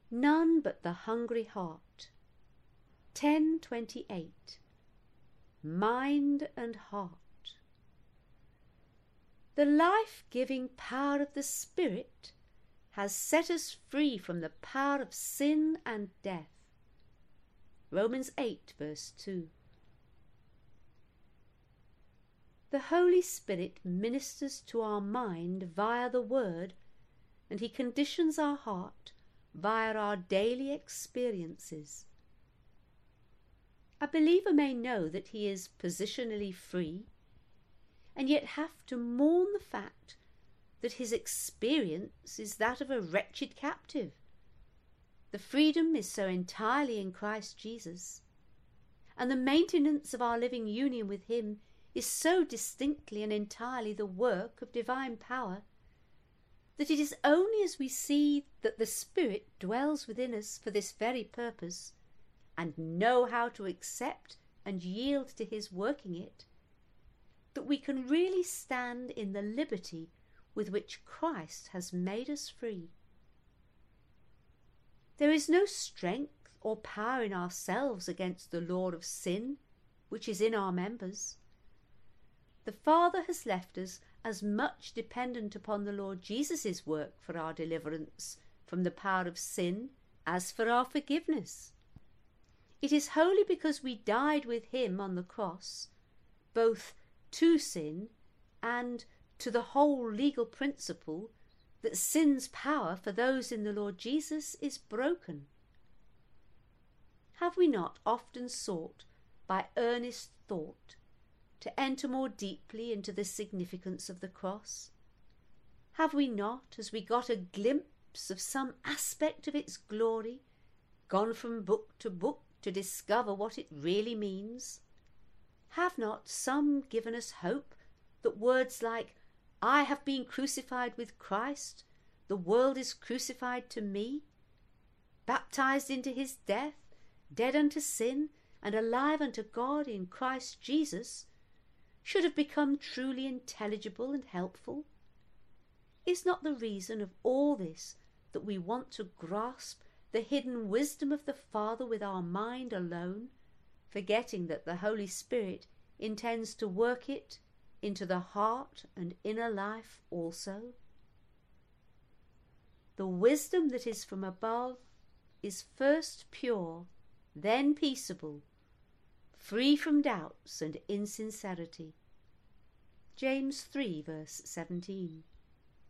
none but the hungry heart. 10:28. Mind and heart. The life-giving power of the Spirit has set us free from the power of sin and death. Romans 8 verse 2. The Holy Spirit ministers to our mind via the Word, and he conditions our heart via our daily experiences. A believer may know that he is positionally free, and yet have to mourn the fact that his experience is that of a wretched captive. The freedom is so entirely in Christ Jesus, and the maintenance of our living union with him is so distinctly and entirely the work of divine power, that it is only as we see that the Spirit dwells within us for this very purpose, and know how to accept and yield to his working it, that we can really stand in the liberty with which Christ has made us free. There is no strength or power in ourselves against the law of sin which is in our members. The Father has left us as much dependent upon the Lord Jesus' work for our deliverance from the power of sin as for our forgiveness. It is wholly because we died with him on the cross, both to sin and to the whole legal principle, that sin's power for those in the Lord Jesus is broken. Have we not often sought, by earnest thought, to enter more deeply into the significance of the cross? Have we not, as we got a glimpse of some aspect of its glory, gone from book to book to discover what it really means? Have not some given us hope that words like, "I have been crucified with Christ, the world is crucified to me," baptized into his death, dead unto sin, and alive unto God in Christ Jesus, should have become truly intelligible and helpful? Is not the reason of all this that we want to grasp the hidden wisdom of the Father with our mind alone, forgetting that the Holy Spirit intends to work it into the heart and inner life also? The wisdom that is from above is first pure, then peaceable, free from doubts and insincerity. James 3 verse 17.